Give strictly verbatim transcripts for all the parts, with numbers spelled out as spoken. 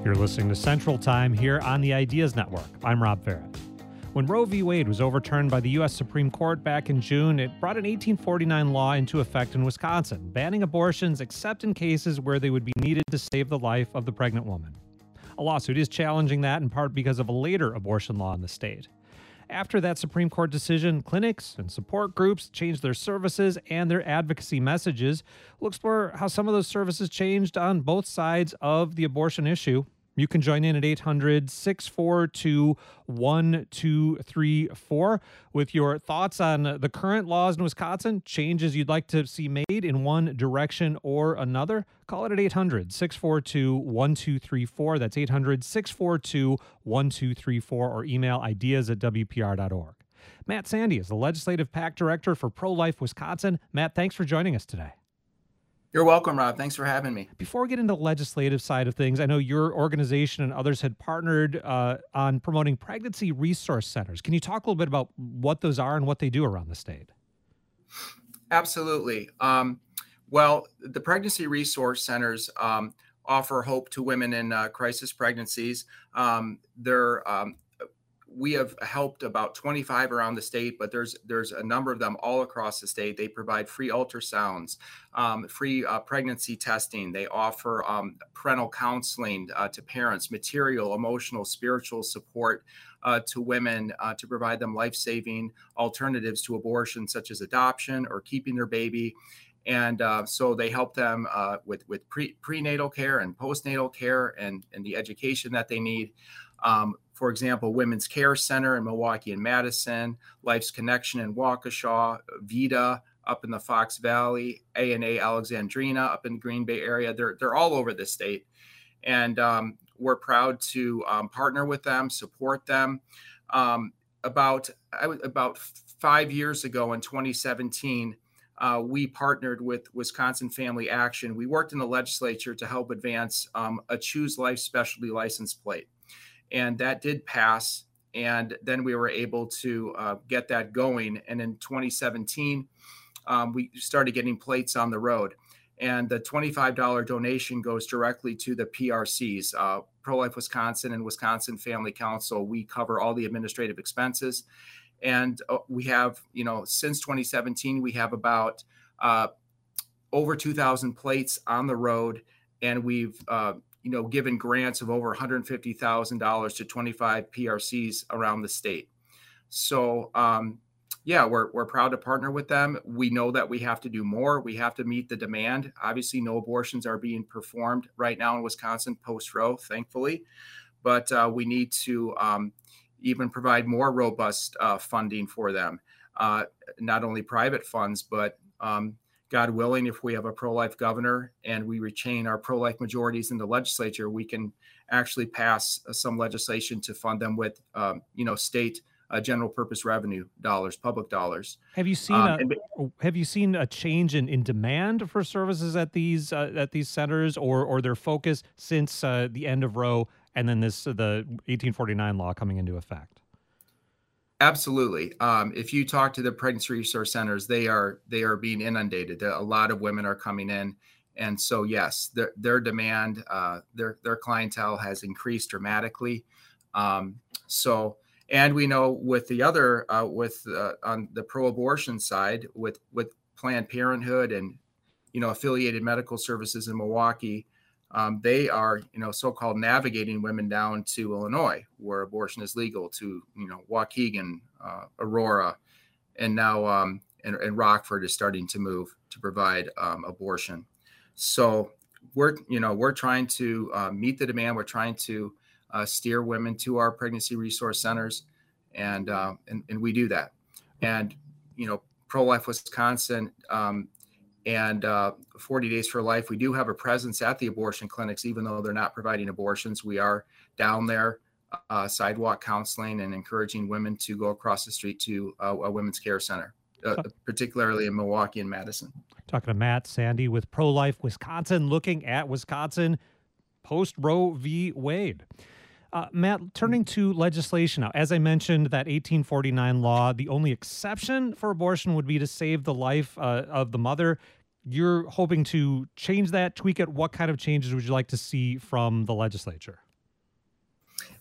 You're listening to Central Time here on the Ideas Network. I'm Rob Farah. When Roe v. Wade was overturned by the U S Supreme Court back in June, it brought an eighteen forty-nine law into effect in Wisconsin, banning abortions except in cases where they would be needed to save the life of the pregnant woman. A lawsuit is challenging that in part because of a later abortion law in the state. After that Supreme Court decision, clinics and support groups changed their services and their advocacy messages. We'll explore how some of those services changed on both sides of the abortion issue. You can join in at eight hundred, six four two, one two three four with your thoughts on the current laws in Wisconsin, changes you'd like to see made in one direction or another. Call it at eight hundred, six four two, one two three four. That's eight hundred, six four two, one two three four, or email ideas at w p r dot org. Matt Sandy is the Legislative PAC Director for Pro-Life Wisconsin. Matt, thanks for joining us today. You're welcome, Rob. Thanks for having me. Before we get into the legislative side of things, I know your organization and others had partnered uh, on promoting pregnancy resource centers. Can you talk a little bit about what those are and what they do around the state? Absolutely. Um, well, the pregnancy resource centers um, offer hope to women in uh, crisis pregnancies. Um, they're um, We have helped about twenty-five around the state, but there's there's a number of them all across the state. They provide free ultrasounds, um, free uh, pregnancy testing. They offer um, parental counseling uh, to parents, material, emotional, spiritual support uh, to women uh, to provide them life-saving alternatives to abortion, such as adoption or keeping their baby. And uh, so they help them uh, with, with pre, prenatal care and postnatal care and, and the education that they need. Um, for example, Women's Care Center in Milwaukee and Madison, Life's Connection in Waukesha, VITA up in the Fox Valley, A and A Alexandrina up in the Green Bay area. They're they're all over the state. And um, we're proud to um, partner with them, support them. Um, about, I was, about five years ago in twenty seventeen, Uh, we partnered with Wisconsin Family Action. We worked in the legislature to help advance um, a Choose Life specialty license plate. And that did pass. And then we were able to uh, get that going. And in twenty seventeen, um, we started getting plates on the road. And the twenty-five dollars donation goes directly to the P R Cs, uh, Pro-Life Wisconsin and Wisconsin Family Council. We cover all the administrative expenses. And uh, we have, you know, since twenty seventeen, we have about uh, over two thousand plates on the road. And we've, uh, you know, given grants of over one hundred fifty thousand dollars to twenty-five P R Cs around the state. So, um, yeah, we're, we're proud to partner with them. We know that we have to do more. We have to meet the demand. Obviously, no abortions are being performed right now in Wisconsin post-Roe, thankfully. But uh, we need to um, even provide more robust uh, funding for them, uh, not only private funds, but um, God willing, if we have a pro-life governor and we retain our pro-life majorities in the legislature, we can actually pass uh, some legislation to fund them with, um, you know, state uh, general purpose revenue dollars, public dollars. Have you seen um, a, and, have you seen a change in, in demand for services at these uh, at these centers, or or their focus since uh, the end of Roe and then this uh, the eighteen forty-nine law coming into effect? Absolutely. Um, if you talk to the pregnancy resource centers, they are they are being inundated. A lot of women are coming in, and so yes, their their demand, uh, their their clientele has increased dramatically. Um, so, and we know with the other uh, with uh, on the pro-abortion side, with with Planned Parenthood and you know affiliated medical services in Milwaukee. Um, they are, you know, so-called navigating women down to Illinois, where abortion is legal, to, you know, Waukegan, uh, Aurora, and now um, and, and Rockford is starting to move to provide um, abortion. So we're, you know, we're trying to uh, meet the demand. We're trying to uh, steer women to our pregnancy resource centers, and uh, and and we do that. And you know, Pro-Life Wisconsin. Um, And uh, forty Days for Life, we do have a presence at the abortion clinics, even though they're not providing abortions. We are down there uh, sidewalk counseling and encouraging women to go across the street to uh, a women's care center, uh, particularly in Milwaukee and Madison. Talking to Matt Sandy with Pro-Life Wisconsin, looking at Wisconsin post-Roe v. Wade. Uh, Matt, turning to legislation now, as I mentioned, that eighteen forty-nine law, the only exception for abortion would be to save the life uh, of the mother. You're hoping to change that, tweak it. What kind of changes would you like to see from the legislature?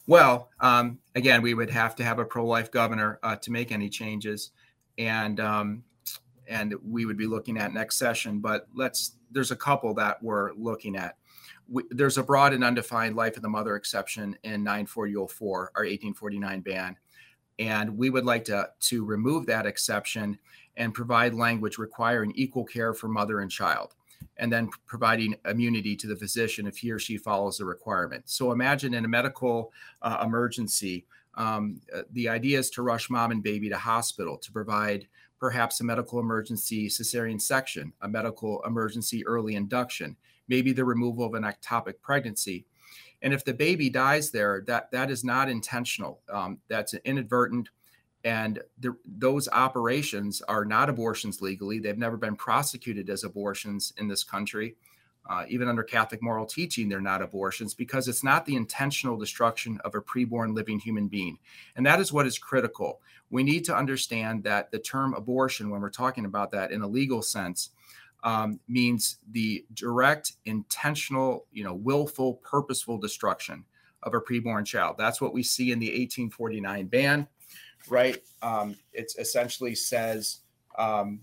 Well, um, again, we would have to have a pro-life governor uh, to make any changes, and um, and we would be looking at next session. But let's there's a couple that we're looking at. We, there's a broad and undefined life of the mother exception in nine forty oh four, our eighteen forty-nine ban, and we would like to to remove that exception and provide language requiring equal care for mother and child, and then providing immunity to the physician if he or she follows the requirement. So imagine in a medical uh, emergency, um, uh, the idea is to rush mom and baby to hospital to provide perhaps a medical emergency cesarean section, a medical emergency early induction, maybe the removal of an ectopic pregnancy. And if the baby dies there, that, that is not intentional. Um, that's inadvertent. And the, those operations are not abortions legally. They've never been prosecuted as abortions in this country. Uh, even under Catholic moral teaching, they're not abortions because it's not the intentional destruction of a preborn living human being. And that is what is critical. We need to understand that the term abortion, when we're talking about that in a legal sense, um, means the direct, intentional, you know, willful, purposeful destruction of a preborn child. That's what we see in the eighteen forty-nine ban. Right. Um, it essentially says um,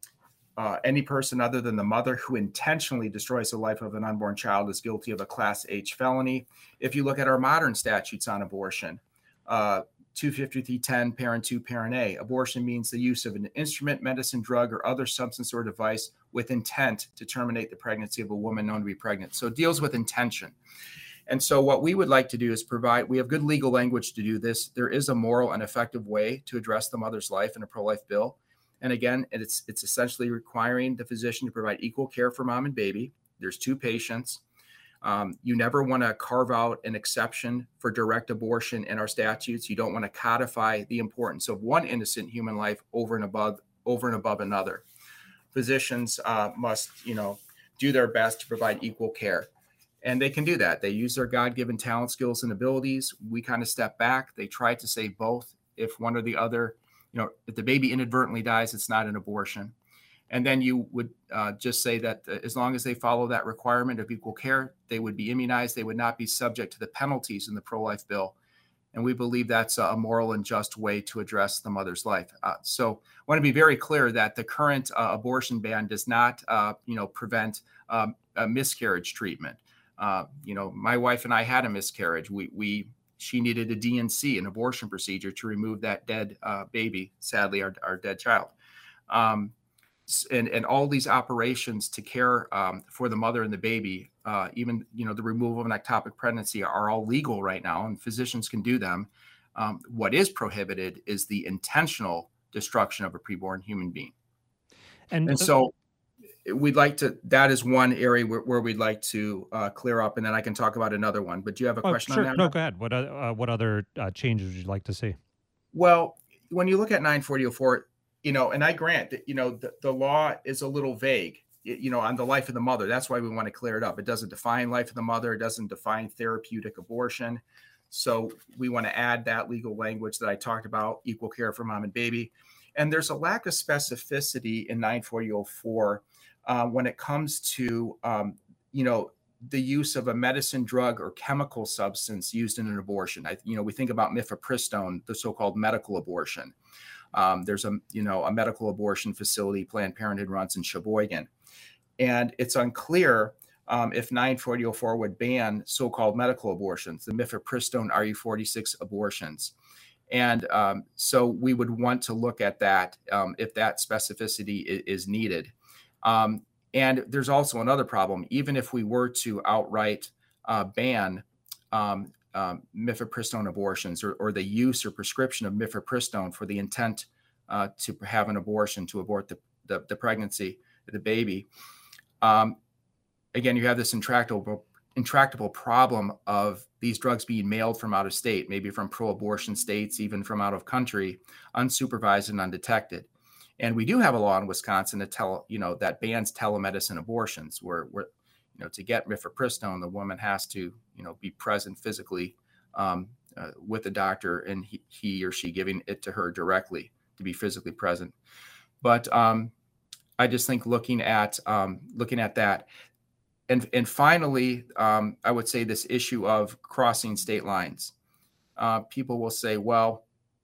uh, any person other than the mother who intentionally destroys the life of an unborn child is guilty of a class H felony. If you look at our modern statutes on abortion, uh, two fifty-three ten, parent two, parent A, abortion means the use of an instrument, medicine, drug, or other substance or device with intent to terminate the pregnancy of a woman known to be pregnant. So it deals with intention. And so what we would like to do is provide, we have good legal language to do this. There is a moral and effective way to address the mother's life in a pro-life bill. And again, it's it's essentially requiring the physician to provide equal care for mom and baby. There's two patients. Um, you never want to carve out an exception for direct abortion in our statutes. You don't want to codify the importance of one innocent human life over and above over and above another. Physicians uh, must, you know, do their best to provide equal care. And they can do that. They use their God-given talent, skills, and abilities. We kind of step back. They try to save both. If one or the other, you know, if the baby inadvertently dies, it's not an abortion. And then you would uh, just say that uh, as long as they follow that requirement of equal care, they would be immunized. They would not be subject to the penalties in the pro-life bill. And we believe that's a moral and just way to address the mother's life. Uh, so I want to be very clear that the current uh, abortion ban does not, uh, you know, prevent um, a miscarriage treatment. Uh, you know, my wife and I had a miscarriage. We, we, she needed a D N C, an abortion procedure, to remove that dead uh, baby, sadly, our, our dead child. Um, and, and all these operations to care um, for the mother and the baby, uh, even, you know, the removal of an ectopic pregnancy are all legal right now, and physicians can do them. Um, what is prohibited is the intentional destruction of a preborn human being. And, and so we'd like to, that is one area where, where we'd like to uh, clear up, and then I can talk about another one. But do you have a oh, question sure. on that? No, go ahead. What, uh, what other uh, changes would you like to see? Well, when you look at nine forty oh four, you know, and I grant that, you know, the, the law is a little vague, you know, on the life of the mother. That's why we want to clear it up. It doesn't define life of the mother. It doesn't define therapeutic abortion. So we want to add that legal language that I talked about, equal care for mom and baby. And there's a lack of specificity in nine forty oh four uh, when it comes to, um, you know, the use of a medicine, drug, or chemical substance used in an abortion. I, you know, we think about mifepristone, the so-called medical abortion. Um, there's a, you know, a medical abortion facility Planned Parenthood runs in Sheboygan. And it's unclear um, if nine forty oh four would ban so-called medical abortions, the mifepristone R U forty-six abortions. And um, so we would want to look at that um, if that specificity is, is needed. Um, and there's also another problem. Even if we were to outright uh, ban um, um, mifepristone abortions or, or the use or prescription of mifepristone for the intent uh, to have an abortion, to abort the, the, the pregnancy, the baby, um, again, you have this intractable intractable problem of these drugs being mailed from out of state, maybe from pro-abortion states, even from out of country, unsupervised and undetected. And we do have a law in Wisconsin that tell, you know, that bans telemedicine abortions, where, where, you know, to get mifepristone, the woman has to, you know, be present physically um, uh, with the doctor, and he, he or she giving it to her directly to be physically present. But um, I just think looking at um, looking at that. And, and finally, um, I would say this issue of crossing state lines. uh, people will say, well,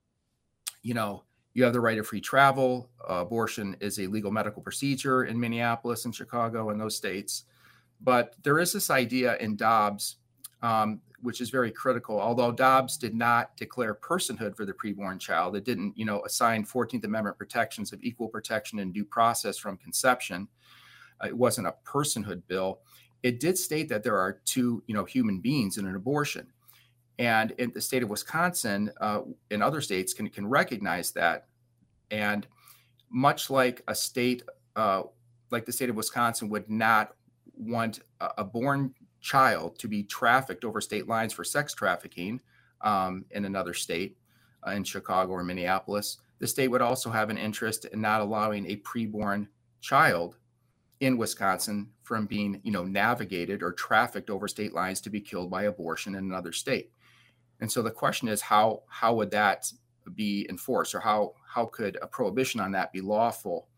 you know, you have the right of free travel. Uh, abortion is a legal medical procedure in Minneapolis and Chicago and those states. But there is this idea in Dobbs, um, which is very critical. Although Dobbs did not declare personhood for the preborn child, it didn't, you know, assign fourteenth Amendment protections of equal protection and due process from conception. Uh, it wasn't a personhood bill. It did state that there are two, you know, human beings in an abortion. And in the state of Wisconsin, uh, and other states can, can recognize that. And much like a state, uh, like the state of Wisconsin would not want a, a born child to be trafficked over state lines for sex trafficking um, in another state, uh, in Chicago or Minneapolis, the state would also have an interest in not allowing a preborn child in Wisconsin from being, you know, navigated or trafficked over state lines to be killed by abortion in another state. And so the question is, how how would that be enforced, or how how could a prohibition on that be lawful?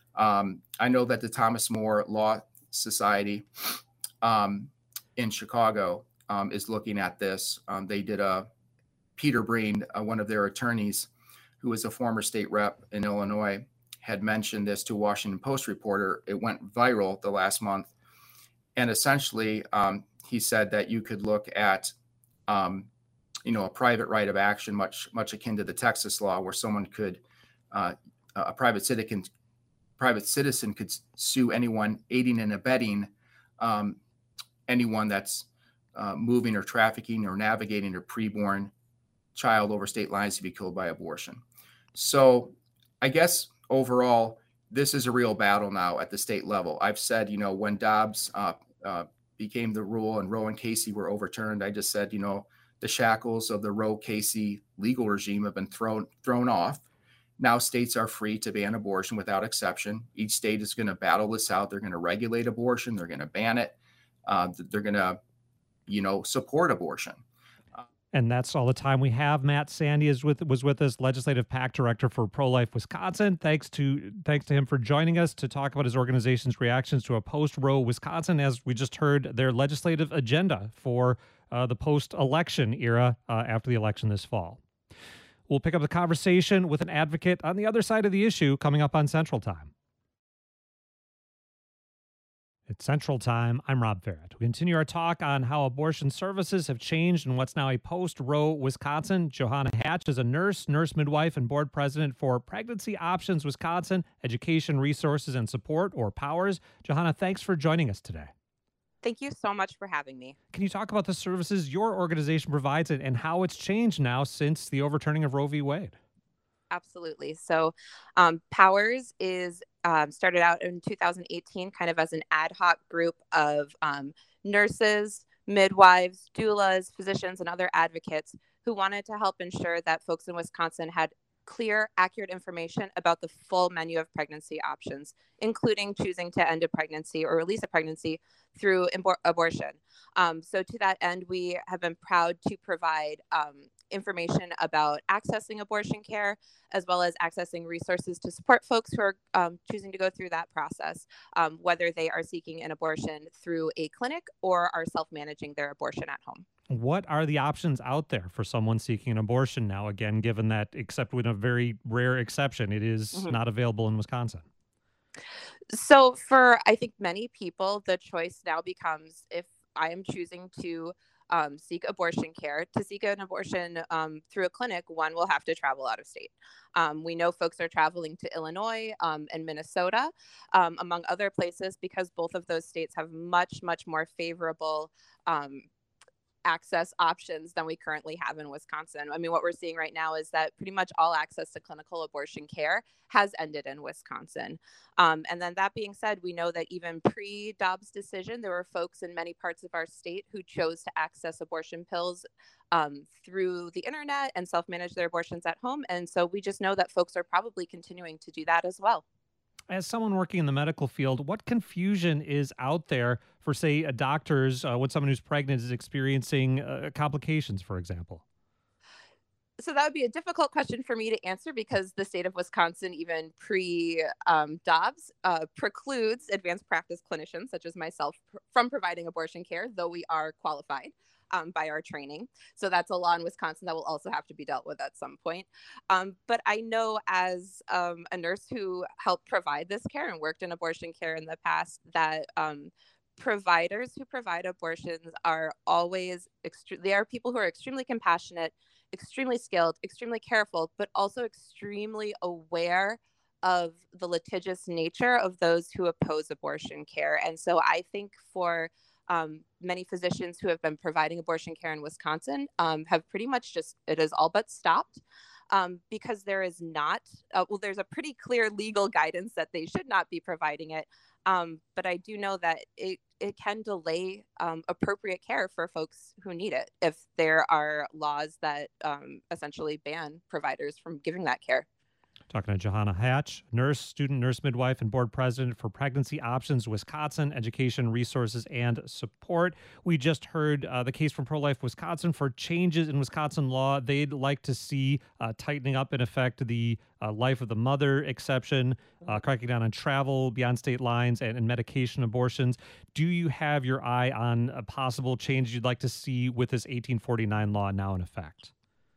Um, I know that the Thomas More Law Society um, in Chicago um, is looking at this. Um, they did a Peter Breen, uh, one of their attorneys, who is a former state rep in Illinois, had mentioned this to a Washington Post reporter. It went viral the last month, and essentially um, he said that you could look at um, you know, a private right of action, much much akin to the Texas law, where someone could, uh, a private citizen, private citizen could sue anyone aiding and abetting um, anyone that's uh, moving or trafficking or navigating a preborn child over state lines to be killed by abortion. So, I guess overall, this is a real battle now at the state level. I've said, you know, when Dobbs uh, uh, became the rule and Roe and Casey were overturned, I just said, you know, the shackles of the Roe Casey legal regime have been thrown thrown off. Now states are free to ban abortion without exception. Each state is going to battle this out. They're going to regulate abortion. They're going to ban it. Uh, they're going to, you know, support abortion. And that's all the time we have. Matt Sandy is with was with us, Legislative PAC Director for Pro-Life Wisconsin. Thanks to thanks to him for joining us to talk about his organization's reactions to a post-Roe Wisconsin, as we just heard their legislative agenda for uh, the post-election era uh, after the election this fall. We'll pick up the conversation with an advocate on the other side of the issue coming up on Central Time. It's Central Time. I'm Rob Farrett. We continue our talk on how abortion services have changed in what's now a post-Roe Wisconsin. Johanna Hatch is a nurse, nurse midwife, and board president for Pregnancy Options Wisconsin, Education, Resources, and Support, or POWERS. Johanna, thanks for joining us today. Thank you so much for having me. Can you talk about the services your organization provides and how it's changed now since the overturning of Roe v. Wade? Absolutely. So um, POWERS is um, started out in two thousand eighteen kind of as an ad hoc group of um, nurses, midwives, doulas, physicians, and other advocates who wanted to help ensure that folks in Wisconsin had clear, accurate information about the full menu of pregnancy options, including choosing to end a pregnancy or release a pregnancy through abor- abortion. Um, so to that end, we have been proud to provide um, information about accessing abortion care, as well as accessing resources to support folks who are um, choosing to go through that process, um, whether they are seeking an abortion through a clinic or are self-managing their abortion at home. What are the options out there for someone seeking an abortion now, again, given that, except with a very rare exception, it is mm-hmm. not available in Wisconsin? So for, I think, many people, the choice now becomes, if I am choosing to um, seek abortion care, to seek an abortion um, through a clinic, one will have to travel out of state. Um, we know folks are traveling to Illinois um, and Minnesota, um, among other places, because both of those states have much, much more favorable um, access options than we currently have in Wisconsin. I mean, what we're seeing right now is that pretty much all access to clinical abortion care has ended in Wisconsin. Um, and then that being said, we know that even pre-Dobbs decision, there were folks in many parts of our state who chose to access abortion pills um, through the internet and self-manage their abortions at home. And so we just know that folks are probably continuing to do that as well. As someone working in the medical field, what confusion is out there for, say, a doctors uh, when someone who's pregnant is experiencing uh, complications, for example? So that would be a difficult question for me to answer, because the state of Wisconsin, even pre-Dobbs, um, uh, precludes advanced practice clinicians such as myself pr- from providing abortion care, though we are qualified. um, by our training. So that's a law in Wisconsin that will also have to be dealt with at some point. Um, but I know as um, a nurse who helped provide this care and worked in abortion care in the past that um, providers who provide abortions are always, extre- they are people who are extremely compassionate, extremely skilled, extremely careful, but also extremely aware of the litigious nature of those who oppose abortion care. And so I think for um, many physicians who have been providing abortion care in Wisconsin um, have pretty much just, it is all but stopped um, because there is not, uh, well, there's a pretty clear legal guidance that they should not be providing it. Um, but I do know that it, it can delay um, appropriate care for folks who need it if there are laws that um, essentially ban providers from giving that care. Talking to Johanna Hatch, nurse, student nurse midwife, and board president for Pregnancy Options Wisconsin, Education, Resources, and Support. We just heard uh, the case from Pro-Life Wisconsin for changes in Wisconsin law. They'd like to see uh, tightening up, in effect, the uh, life of the mother exception, uh, cracking down on travel beyond state lines, and, and medication abortions. Do you have your eye on a possible change you'd like to see with this eighteen forty-nine law now in effect?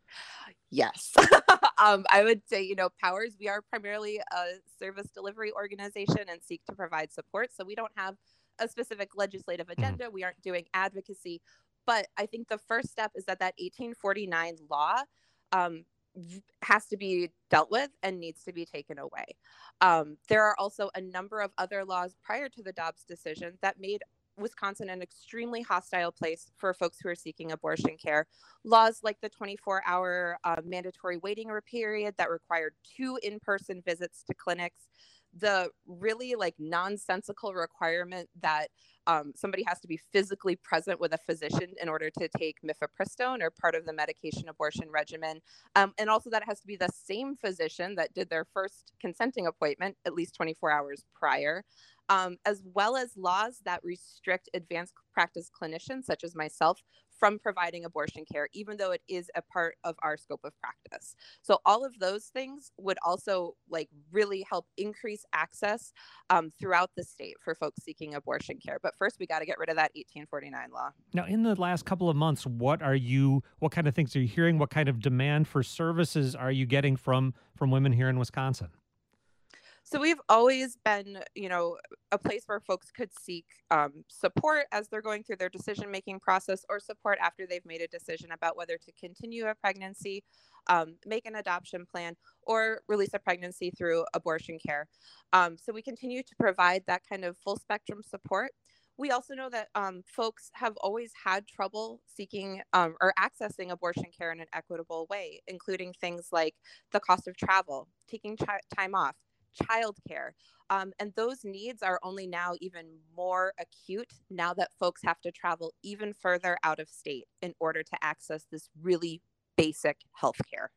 Yes. um, I would say, you know, Powers, we are primarily a service delivery organization and seek to provide support. So we don't have a specific legislative agenda. Mm-hmm. We aren't doing advocacy. But I think the first step is that that eighteen forty-nine law um, has to be dealt with and needs to be taken away. Um, there are also a number of other laws prior to the Dobbs decision that made Wisconsin an extremely hostile place for folks who are seeking abortion care. Laws like the twenty-four hour uh, mandatory waiting period that required two in-person visits to clinics, the really like nonsensical requirement that um, somebody has to be physically present with a physician in order to take mifepristone or part of the medication abortion regimen. Um, and also that it has to be the same physician that did their first consenting appointment at least twenty-four hours prior. Um, as well as laws that restrict advanced practice clinicians, such as myself, from providing abortion care, even though it is a part of our scope of practice. So all of those things would also like really help increase access um, throughout the state for folks seeking abortion care. But first, we got to get rid of that eighteen forty-nine law. Now, in the last couple of months, what are you, what kind of things are you hearing? What kind of demand for services are you getting from from women here in Wisconsin? So we've always been, you know, a place where folks could seek um, support as they're going through their decision-making process or support after they've made a decision about whether to continue a pregnancy, um, make an adoption plan, or release a pregnancy through abortion care. Um, so we continue to provide that kind of full spectrum support. We also know that um, folks have always had trouble seeking um, or accessing abortion care in an equitable way, including things like the cost of travel, taking ch- time off, childcare. Um, and those needs are only now even more acute now that folks have to travel even further out of state in order to access this really basic health care.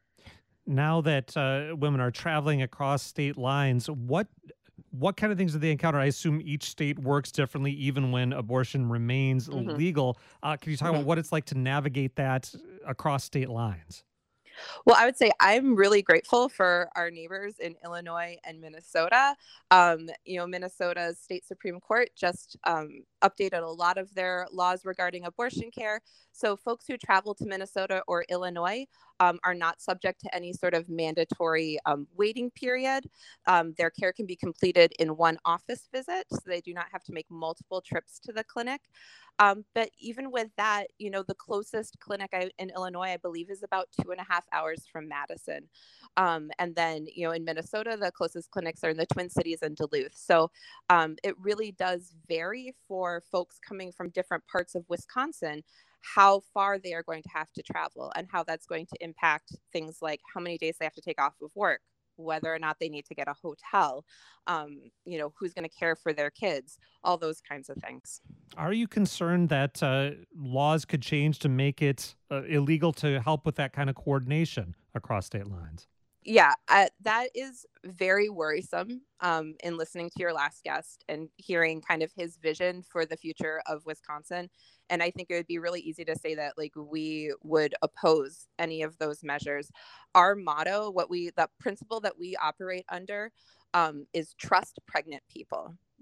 Now that uh, women are traveling across state lines, what what kind of things do they encounter? I assume each state works differently, even when abortion remains mm-hmm. legal. Uh, can you talk mm-hmm. about what it's like to navigate that across state lines? Well, I would say I'm really grateful for our neighbors in Illinois and Minnesota. Um, you know, Minnesota's state Supreme Court just um, updated a lot of their laws regarding abortion care. So folks who travel to Minnesota or Illinois um, are not subject to any sort of mandatory um, waiting period. Um, their care can be completed in one office visit, so they do not have to make multiple trips to the clinic. Um, but even with that, you know, the closest clinic I, in Illinois, I believe, is about two and a half hours from Madison. Um, and then, you know, in Minnesota, the closest clinics are in the Twin Cities and Duluth. So um, it really does vary for folks coming from different parts of Wisconsin, how far they are going to have to travel and how that's going to impact things like how many days they have to take off of work, whether or not they need to get a hotel, um, you know, who's going to care for their kids, all those kinds of things. Are you concerned that uh, laws could change to make it uh, illegal to help with that kind of coordination across state lines? Yeah, uh, that is very worrisome um, in listening to your last guest and hearing kind of his vision for the future of Wisconsin. And I think it would be really easy to say that like we would oppose any of those measures. Our motto, what we, the principle that we operate under um, is trust pregnant people.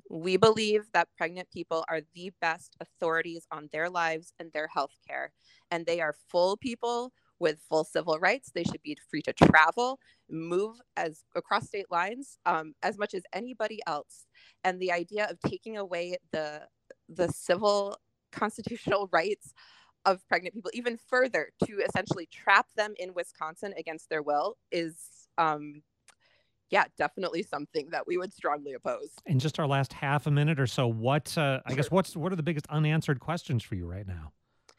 We believe that pregnant people are the best authorities on their lives and their health care, and they are full people with full civil rights. They should be free to travel, move as across state lines um, as much as anybody else. And the idea of taking away the the civil constitutional rights of pregnant people even further to essentially trap them in Wisconsin against their will is um, yeah, definitely something that we would strongly oppose. In just our last half a minute or so, what uh, I guess what's what are the biggest unanswered questions for you right now?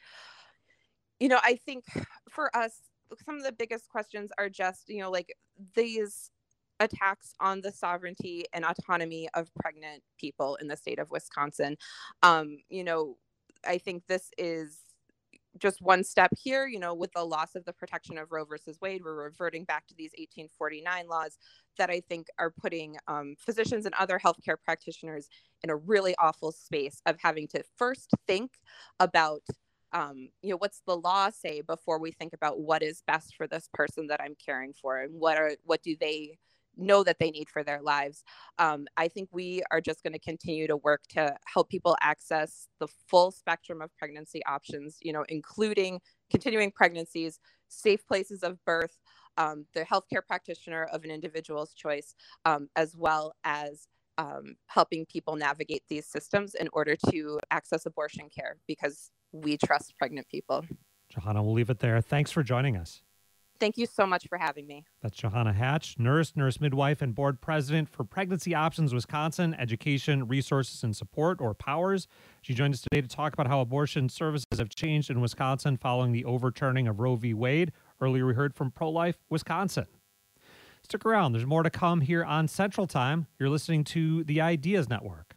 You know, I think for us, some of the biggest questions are just, you know, like these attacks on the sovereignty and autonomy of pregnant people in the state of Wisconsin. Um, you know, I think this is just one step here, you know, with the loss of the protection of Roe versus Wade, we're reverting back to these eighteen forty-nine laws that I think are putting um, physicians and other healthcare practitioners in a really awful space of having to first think about, um, you know, what's the law say before we think about what is best for this person that I'm caring for and what are, what do they know that they need for their lives. Um, I think we are just going to continue to work to help people access the full spectrum of pregnancy options, you know, including continuing pregnancies, safe places of birth, um, the healthcare practitioner of an individual's choice, um, as well as um, helping people navigate these systems in order to access abortion care because we trust pregnant people. Johanna, we'll leave it there. Thanks for joining us. Thank you so much for having me. That's Johanna Hatch, nurse, nurse midwife, and board president for Pregnancy Options Wisconsin Education, Resources, and Support, or POWERS. She joined us today to talk about how abortion services have changed in Wisconsin following the overturning of Roe v. Wade. Earlier, we heard from Pro-Life Wisconsin. Stick around. There's more to come here on Central Time. You're listening to the Ideas Network.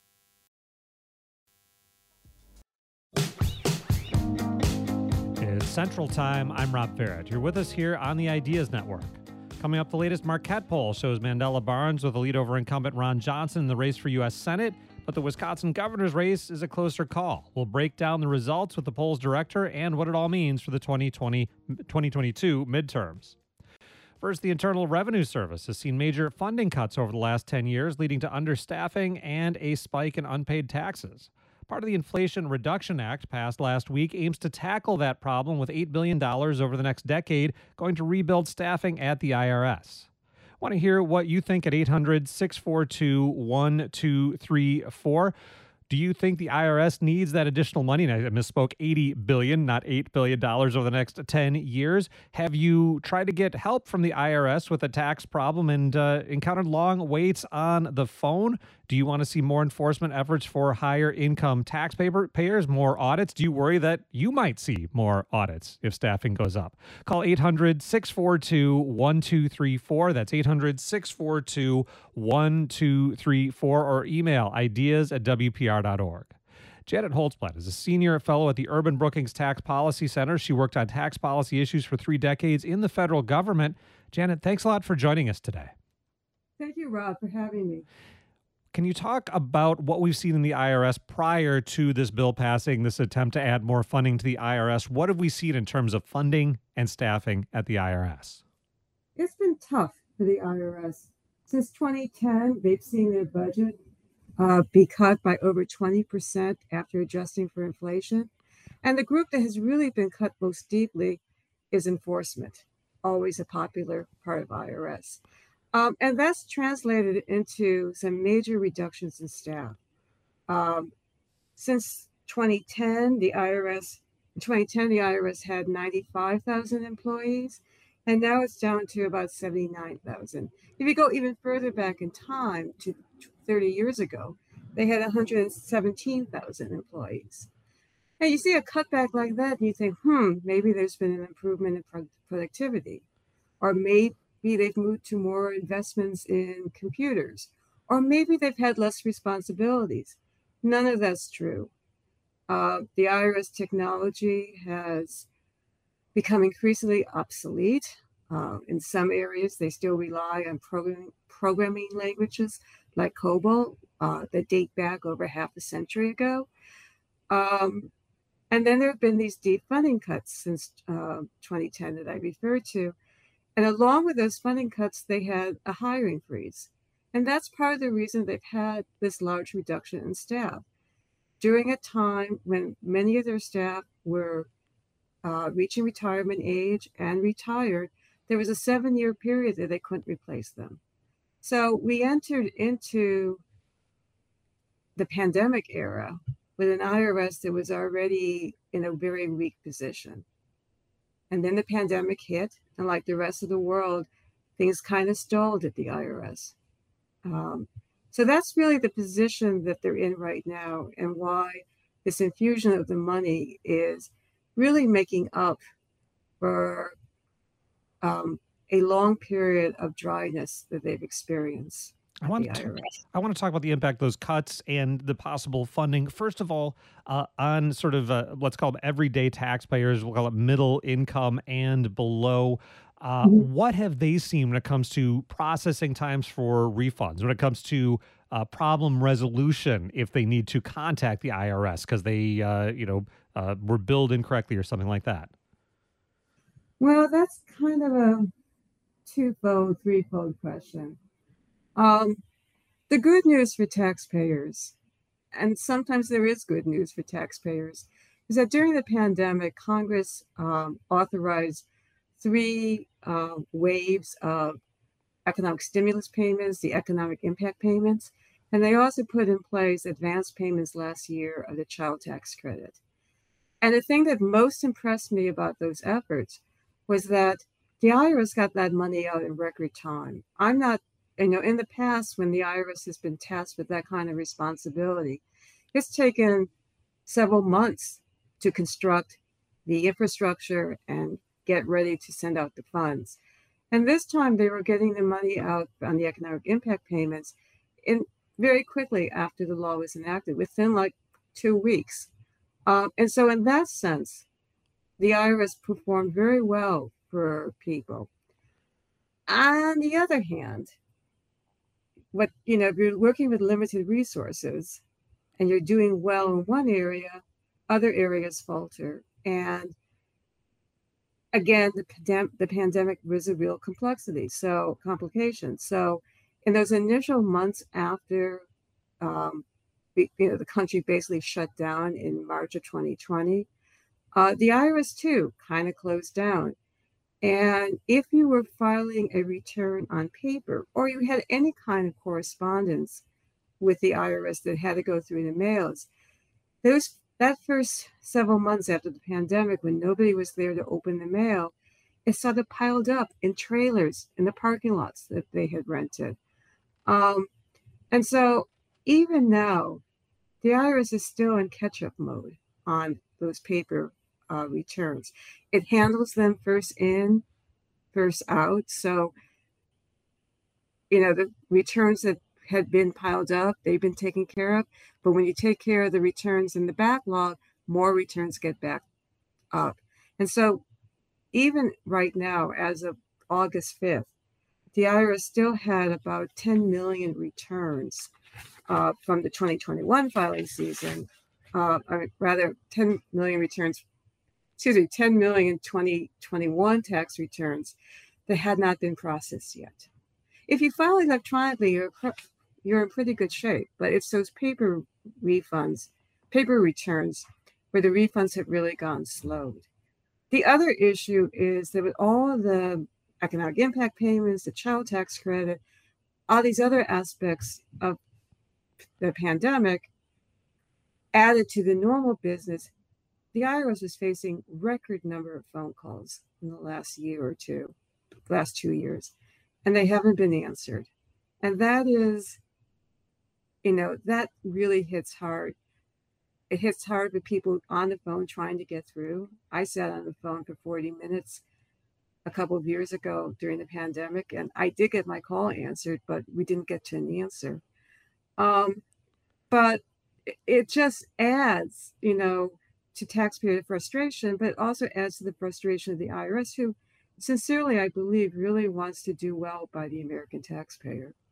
It's Central Time. I'm Rob Barrett. You're with us here on the Ideas Network. Coming up, the latest Marquette poll shows Mandela Barnes with a lead over incumbent Ron Johnson in the race for U S Senate, but the Wisconsin governor's race is a closer call. We'll break down the results with the poll's director and what it all means for the twenty twenty, twenty twenty-two midterms. First, the Internal Revenue Service has seen major funding cuts over the last ten years, leading to understaffing and a spike in unpaid taxes. Part of the Inflation Reduction Act passed last week aims to tackle that problem with eight billion dollars over the next decade, going to rebuild staffing at the I R S. Want to hear what you think at eight hundred, six four two, one two three four. Do you think the I R S needs that additional money? And I misspoke, eighty billion dollars, not eight billion dollars over the next ten years. Have you tried to get help from the I R S with a tax problem and uh, encountered long waits on the phone? Do you want to see more enforcement efforts for higher income taxpayers, more audits? Do you worry that you might see more audits if staffing goes up? Call eight hundred, six four two, one two three four. That's eight hundred, six four two, one two three four, or email ideas at w p r dot org. Janet Holtzblatt is a senior fellow at the Urban Brookings Tax Policy Center. She worked on tax policy issues for three decades in the federal government. Janet, thanks a lot for joining us today. Thank you, Rob, for having me. Can you talk about what we've seen in the I R S prior to this bill passing, this attempt to add more funding to the I R S? What have we seen in terms of funding and staffing at the I R S? It's been tough for the I R S. Since twenty ten, they've seen their budget uh, be cut by over twenty percent after adjusting for inflation. And the group that has really been cut most deeply is enforcement, always a popular part of I R S. Um, and that's translated into some major reductions in staff. Um, since twenty ten, the I R S, in twenty ten, the I R S had ninety-five thousand employees, and now it's down to about seventy-nine thousand. If you go even further back in time to thirty years ago, they had one hundred seventeen thousand employees. And you see a cutback like that, and you think, hmm, maybe there's been an improvement in pro- productivity, or maybe they've moved to more investments in computers, or maybe they've had less responsibilities. None of that's true. Uh, the I R S technology has become increasingly obsolete. Uh, in some areas, they still rely on programming, programming languages like COBOL uh, that date back over half a century ago. Um, and then there have been these deep funding cuts since uh, twenty ten that I referred to. And along with those funding cuts, they had a hiring freeze. And that's part of the reason they've had this large reduction in staff. During a time when many of their staff were uh, reaching retirement age and retired, there was a seven-year period that they couldn't replace them. So we entered into the pandemic era with an I R S that was already in a very weak position. And then the pandemic hit, and like the rest of the world, things kind of stalled at the I R S. Um, so that's really the position that they're in right now, and why this infusion of the money is really making up for um, a long period of dryness that they've experienced. I want, to, I want to talk about the impact of those cuts and the possible funding. First of all, uh, on sort of uh, let's call them everyday taxpayers, we'll call it middle income and below. Uh, mm-hmm. What have they seen when it comes to processing times for refunds, when it comes to uh, problem resolution if they need to contact the I R S because they, uh, you know, uh, were billed incorrectly or something like that? Well, that's kind of a twofold, threefold question. Um, the good news for taxpayers, and sometimes there is good news for taxpayers, is that during the pandemic, Congress um, authorized three uh, waves of economic stimulus payments, the economic impact payments, and they also put in place advance payments last year of the child tax credit. And the thing that most impressed me about those efforts was that the I R S got that money out in record time. I'm not You know, in the past, when the I R S has been tasked with that kind of responsibility, it's taken several months to construct the infrastructure and get ready to send out the funds. And this time they were getting the money out on the economic impact payments in very quickly after the law was enacted, within like two weeks. Um, and so in that sense, the I R S performed very well for people. On the other hand, what, you know, if you're working with limited resources and you're doing well in one area, other areas falter. And again, the, pandem- the pandemic was a real complexity, so complication. So in those initial months after, um, you know, the country basically shut down in March of twenty twenty, uh, the I R S too kind of closed down. And if you were filing a return on paper, or you had any kind of correspondence with the I R S that had to go through the mails, those that first several months after the pandemic, when nobody was there to open the mail, it sort of piled up in trailers in the parking lots that they had rented. Um, and so even now, the I R S is still in catch-up mode on those paper Uh, returns. It handles them first in, first out. So, you know, the returns that had been piled up, they've been taken care of. But when you take care of the returns in the backlog, more returns get back up. And so even right now, as of August fifth, the I R S still had about ten million returns uh, from the twenty twenty-one filing season, uh, or rather ten million returns excuse me, ten million twenty twenty-one tax returns that had not been processed yet. If you file electronically, you're, you're in pretty good shape, but it's those paper refunds, paper returns, where the refunds have really gone slowed. The other issue is that with all of the economic impact payments, the child tax credit, all these other aspects of the pandemic added to the normal business, the I R S was facing record number of phone calls in the last year or two, last two years, and they haven't been answered. And that is, you know, that really hits hard. It hits hard with people on the phone trying to get through. I sat on the phone for forty minutes a couple of years ago during the pandemic, and I did get my call answered, but we didn't get to an answer. Um, but it just adds, you know, to taxpayer frustration, but also adds to the frustration of the I R S, who sincerely, I believe, really wants to do well by the American taxpayer.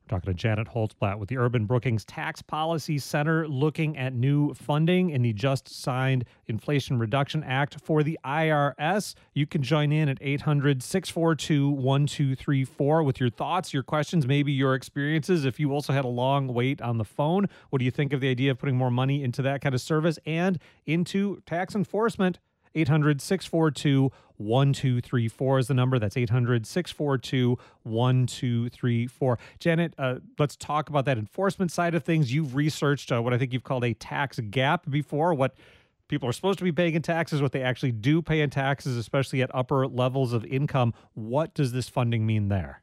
Talking to Janet Holtzblatt with the Urban Brookings Tax Policy Center, looking at new funding in the just signed Inflation Reduction Act for the I R S. You can join in at eight hundred, six four two, one two three four with your thoughts, your questions, maybe your experiences. If you also had a long wait on the phone, what do you think of the idea of putting more money into that kind of service and into tax enforcement? eight hundred, six four two, one two three four is the number. That's eight hundred, six four two, one two three four. Janet, uh, let's talk about that enforcement side of things. You've researched uh, what I think you've called a tax gap before, what people are supposed to be paying in taxes, what they actually do pay in taxes, especially at upper levels of income. What does this funding mean there?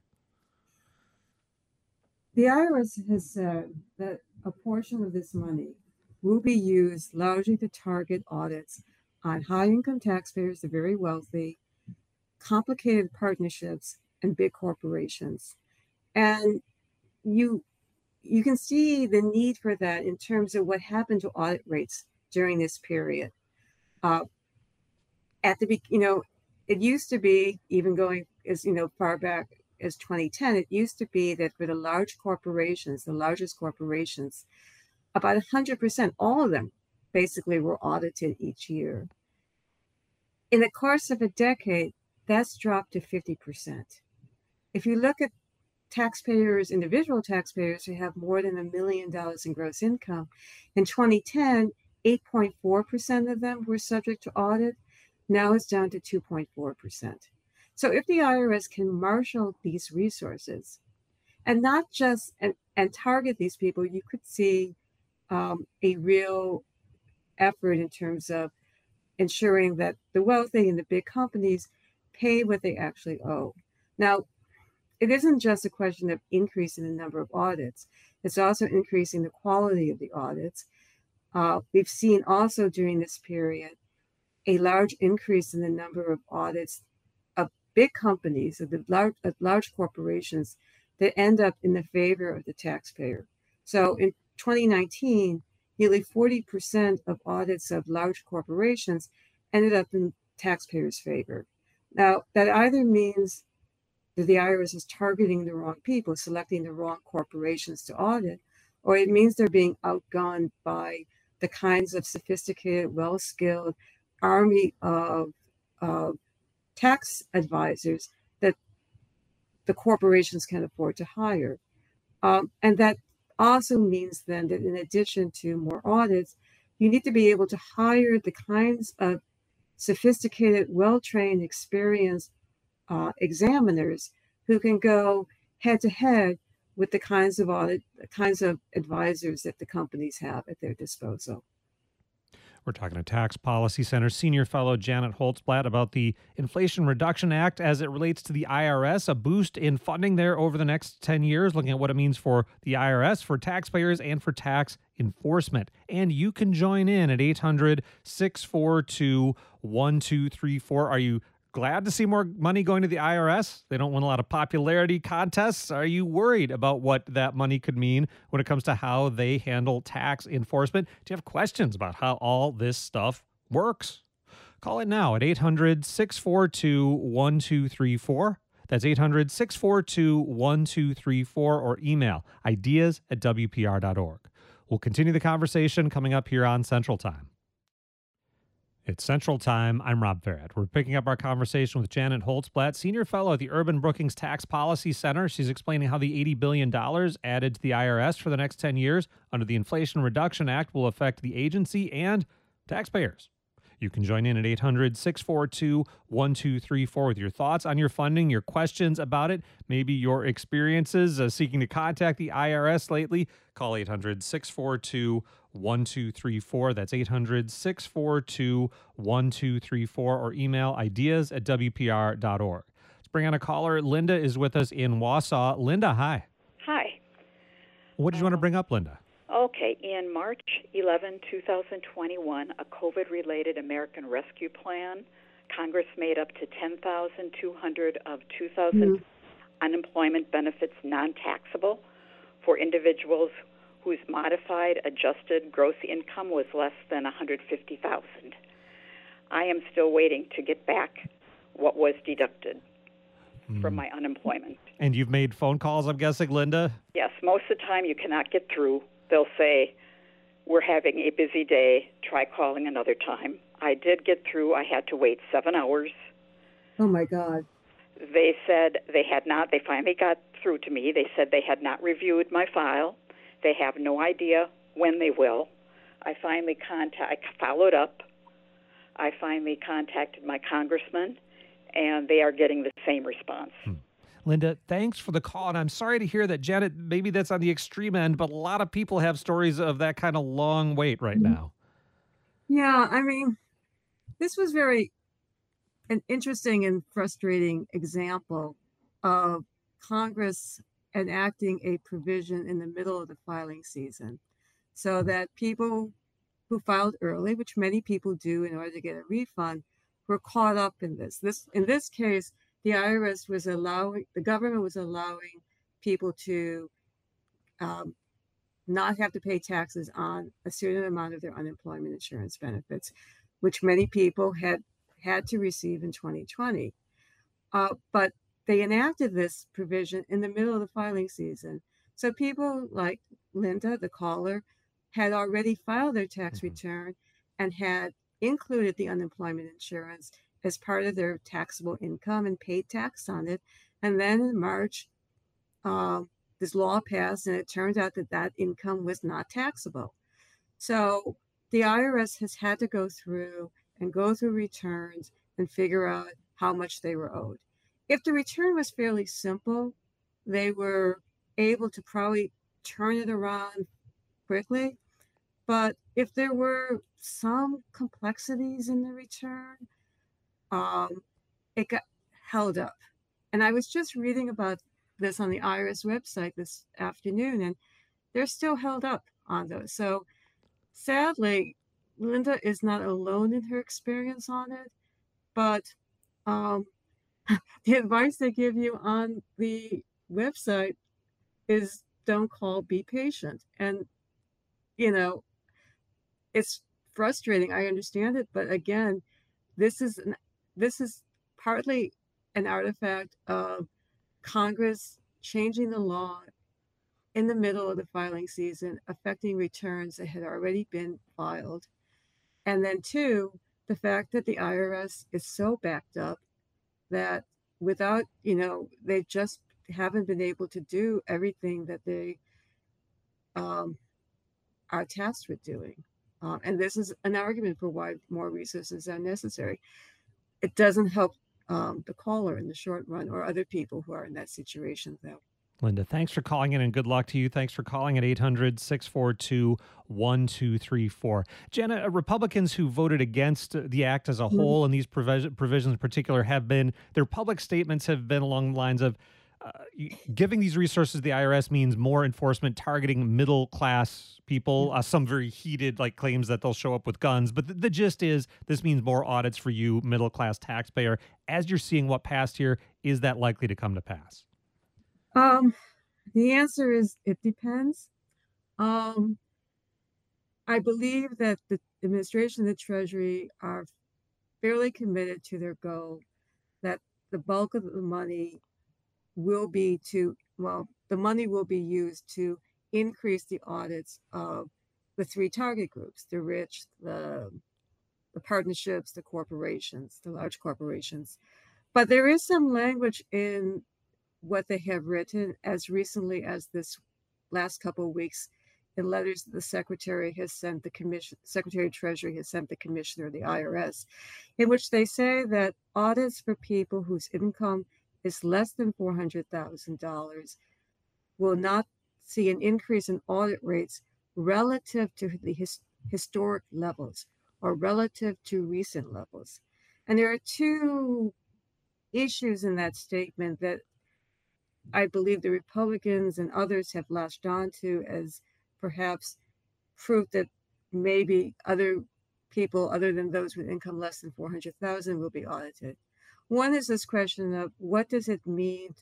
The I R S has said that a portion of this money will be used largely to target audits on high-income taxpayers, the very wealthy, complicated partnerships, and big corporations. And you you can see the need for that in terms of what happened to audit rates during this period. Uh, at the be- you know, it used to be, even going as you know far back as twenty ten, it used to be that for the large corporations, the largest corporations, about one hundred percent, all of them basically were audited each year. In the course of a decade, that's dropped to fifty percent. If you look at taxpayers, individual taxpayers who have more than a million dollars in gross income, in twenty ten, eight point four percent of them were subject to audit. Now it's down to two point four percent. So if the I R S can marshal these resources and not just and, and target these people, you could see um, a real effort in terms of ensuring that the wealthy and the big companies pay what they actually owe. Now, it isn't just a question of increasing the number of audits. It's also increasing the quality of the audits. Uh, we've seen also during this period a large increase in the number of audits of big companies, of the large, of large corporations that end up in the favor of the taxpayer. So in twenty nineteen, nearly forty percent of audits of large corporations ended up in taxpayers' favor. Now, that either means that the I R S is targeting the wrong people, selecting the wrong corporations to audit, or it means they're being outgunned by the kinds of sophisticated, well-skilled army of uh, tax advisors that the corporations can afford to hire. Um, and that also means then that in addition to more audits, you need to be able to hire the kinds of sophisticated, well-trained, experienced uh, examiners who can go head-to-head with the kinds of audit, the kinds of advisors that the companies have at their disposal. We're talking to Tax Policy Center Senior Fellow Janet Holtzblatt about the Inflation Reduction Act as it relates to the I R S, a boost in funding there over the next ten years, looking at what it means for the I R S, for taxpayers, and for tax enforcement. And you can join in at eight hundred, six four two, one two three four. Are you glad to see more money going to the I R S? They don't win a lot of popularity contests. Are you worried about what that money could mean when it comes to how they handle tax enforcement? Do you have questions about how all this stuff works? Call it now at eight hundred, six four two, one two three four. That's eight hundred, six four two, one two three four, or email ideas at W P R dot org. We'll continue the conversation coming up here on Central Time. It's Central Time. I'm Rob Farrett. We're picking up our conversation with Janet Holtzblatt, Senior Fellow at the Urban Brookings Tax Policy Center. She's explaining how the eighty billion dollars added to the I R S for the next ten years under the Inflation Reduction Act will affect the agency and taxpayers. You can join in at eight hundred, six four two, one two three four with your thoughts on your funding, your questions about it, maybe your experiences uh, seeking to contact the I R S lately. Call eight hundred, six four two, one two three four. That's eight hundred, six four two, one two three four, or email ideas at W P R dot org. Let's bring on a caller. Linda is with us in Wausau. Linda, hi. Hi. What did you um, want to bring up, Linda? Okay, in March eleventh, twenty twenty-one, a COVID-related American Rescue Plan, Congress made up to ten thousand two hundred of two thousand mm-hmm. unemployment benefits non-taxable for individuals whose modified adjusted gross income was less than one hundred fifty thousand dollars. I am still waiting to get back what was deducted mm. from my unemployment. And you've made phone calls, I'm guessing, Linda? Yes, most of the time you cannot get through. They'll say, we're having a busy day, try calling another time. I did get through. I had to wait seven hours. Oh, my God. They said they had not, they finally got through to me. They said they had not reviewed my file. They have no idea when they will. I finally contact, I followed up. I finally contacted my congressman, and they are getting the same response. Hmm. Linda, thanks for the call. And I'm sorry to hear that, Janet, maybe that's on the extreme end, but a lot of people have stories of that kind of long wait right now. Yeah, I mean, this was very an interesting and frustrating example of Congress enacting a provision in the middle of the filing season so that people who filed early, which many people do in order to get a refund, were caught up in this. This, in this case, the I R S was allowing, the government was allowing people to um, not have to pay taxes on a certain amount of their unemployment insurance benefits, which many people had had to receive in twenty twenty. Uh, but they enacted this provision in the middle of the filing season. So people like Linda, the caller, had already filed their tax Mm-hmm. return and had included the unemployment insurance as part of their taxable income and paid tax on it. And then in March, um, this law passed, and it turned out that that income was not taxable. So the I R S has had to go through and go through returns and figure out how much they were owed. If the return was fairly simple, they were able to probably turn it around quickly. But if there were some complexities in the return, um, it got held up. And I was just reading about this on the I R S website this afternoon, and they're still held up on those. So sadly, Linda is not alone in her experience on it, but um, the advice they give you on the website is don't call, be patient. And, you know, it's frustrating. I understand it. But again, this is an, this is partly an artifact of Congress changing the law in the middle of the filing season, affecting returns that had already been filed. And then two, the fact that the I R S is so backed up that without, you know, they just haven't been able to do everything that they um, are tasked with doing. Um, and this is an argument for why more resources are necessary. It doesn't help um, the caller in the short run or other people who are in that situation, though. Linda, thanks for calling in, and good luck to you. Thanks for calling at eight hundred, six four two, one two three four. Jenna, Republicans who voted against the act as a Mm-hmm. whole and these provis- provisions in particular have been, their public statements have been along the lines of uh, giving these resources to the I R S means more enforcement targeting middle-class people, uh, some very heated like claims that they'll show up with guns. But the, the gist is this means more audits for you, middle-class taxpayer. As you're seeing what passed here, is that likely to come to pass? Um, the answer is it depends. Um, I believe that the administration and the Treasury are fairly committed to their goal that the bulk of the money will be to, well, the money will be used to increase the audits of the three target groups, the rich, the, the partnerships, the corporations, the large corporations. But there is some language in what they have written as recently as this last couple of weeks in letters that the secretary has sent the commission, Secretary of Treasury has sent the commissioner of the I R S, in which they say that audits for people whose income is less than four hundred thousand dollars will not see an increase in audit rates relative to the his, historic levels or relative to recent levels. And there are two issues in that statement that I believe the Republicans and others have latched onto as perhaps proof that maybe other people other than those with income less than four hundred thousand will be audited. One is this question of what does it mean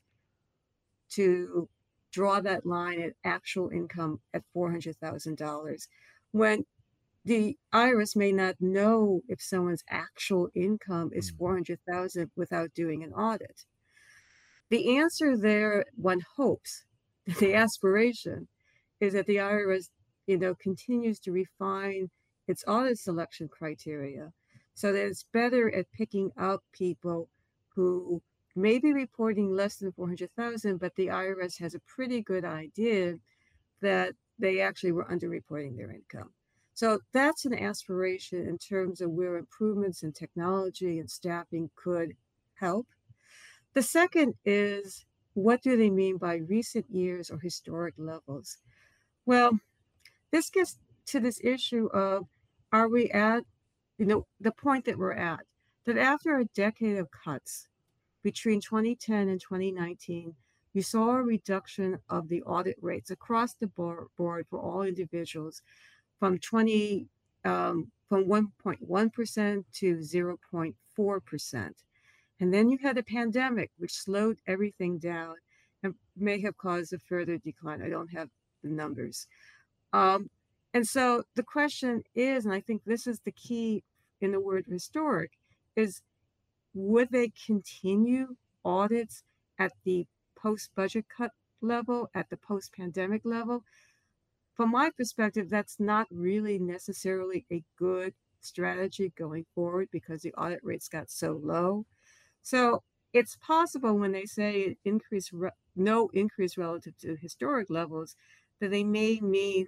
to draw that line at actual income at four hundred thousand dollars when the I R S may not know if someone's actual income is four hundred thousand dollars without doing an audit. The answer there, one hopes, the aspiration is that the I R S, you know, continues to refine its audit selection criteria so that it's better at picking out people who may be reporting less than four hundred thousand, but the I R S has a pretty good idea that they actually were underreporting their income. So that's an aspiration in terms of where improvements in technology and staffing could help. The second is, what do they mean by recent years or historic levels? Well, this gets to this issue of, are we at, you know, the point that we're at, that after a decade of cuts between twenty ten and twenty nineteen, you saw a reduction of the audit rates across the board for all individuals from twenty um, from one point one percent to zero point four percent. And then you had a pandemic, which slowed everything down and may have caused a further decline. I don't have the numbers. Um, and so the question is, and I think this is the key in the word historic, is would they continue audits at the post-budget cut level, at the post-pandemic level? From my perspective, that's not really necessarily a good strategy going forward because the audit rates got so low. So it's possible when they say increase, re- no increase relative to historic levels, that they may mean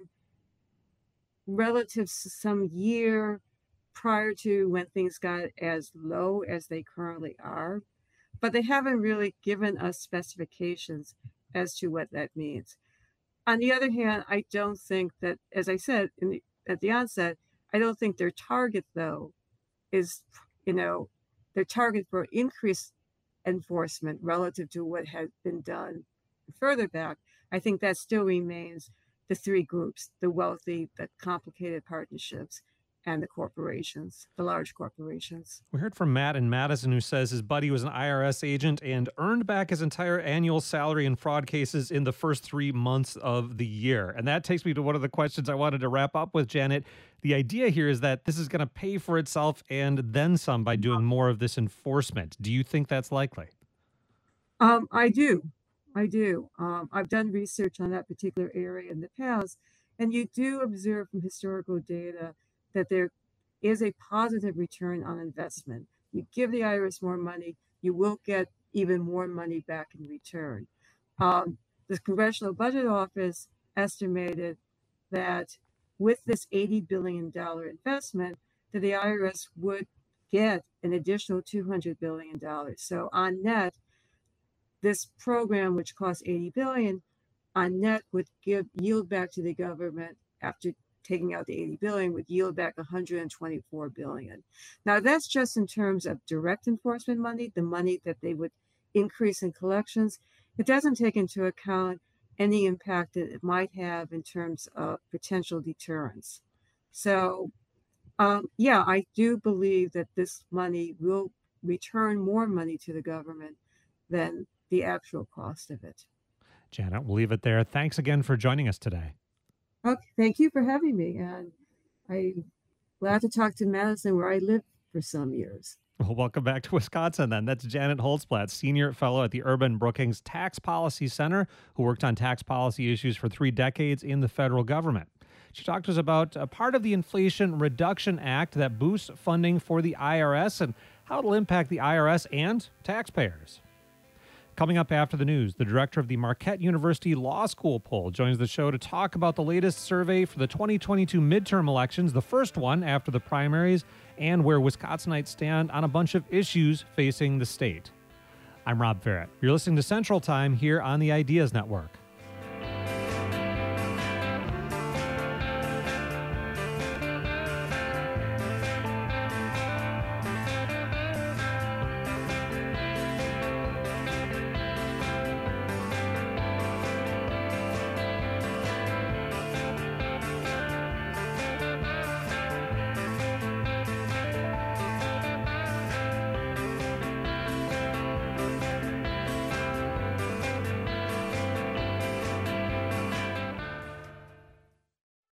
relative to some year prior to when things got as low as they currently are. But they haven't really given us specifications as to what that means. On the other hand, I don't think that, as I said in the, at the onset, I don't think their target, though, is, you know, their target for increased enforcement relative to what had been done further back. I think that still remains the three groups: the wealthy, the complicated partnerships, and the corporations, the large corporations. We heard from Matt in Madison, who says his buddy was an I R S agent and earned back his entire annual salary in fraud cases in the first three months of the year. And that takes me to one of the questions I wanted to wrap up with, Janet. The idea here is that this is going to pay for itself and then some by doing more of this enforcement. Do you think that's likely? Um, I do. I do. Um, I've done research on that particular area in the past, and you do observe from historical data that there is a positive return on investment. You give the I R S more money, you will get even more money back in return. Um, the Congressional Budget Office estimated that with this eighty billion dollars investment, that the I R S would get an additional two hundred billion dollars. So on net, this program, which costs eighty billion dollars, on net would give yield back to the government after taking out the eighty billion dollars would yield back one hundred twenty-four billion dollars. Now that's just in terms of direct enforcement money, the money that they would increase in collections. It doesn't take into account any impact that it might have in terms of potential deterrence. So um, yeah, I do believe that this money will return more money to the government than the actual cost of it. Janet, we'll leave it there. Thanks again for joining us today. Okay, thank you for having me. And I'm glad to talk to Madison, where I lived for some years. Well, welcome back to Wisconsin, then. That's Janet Holzblatt, Senior Fellow at the Urban Brookings Tax Policy Center, who worked on tax policy issues for three decades in the federal government. She talked to us about a part of the Inflation Reduction Act that boosts funding for the I R S and how it'll impact the I R S and taxpayers. Coming up after the news, the director of the Marquette University Law School poll joins the show to talk about the latest survey for the twenty twenty-two midterm elections, the first one after the primaries, and where Wisconsinites stand on a bunch of issues facing the state. I'm Rob Ferrett. You're listening to Central Time here on the Ideas Network.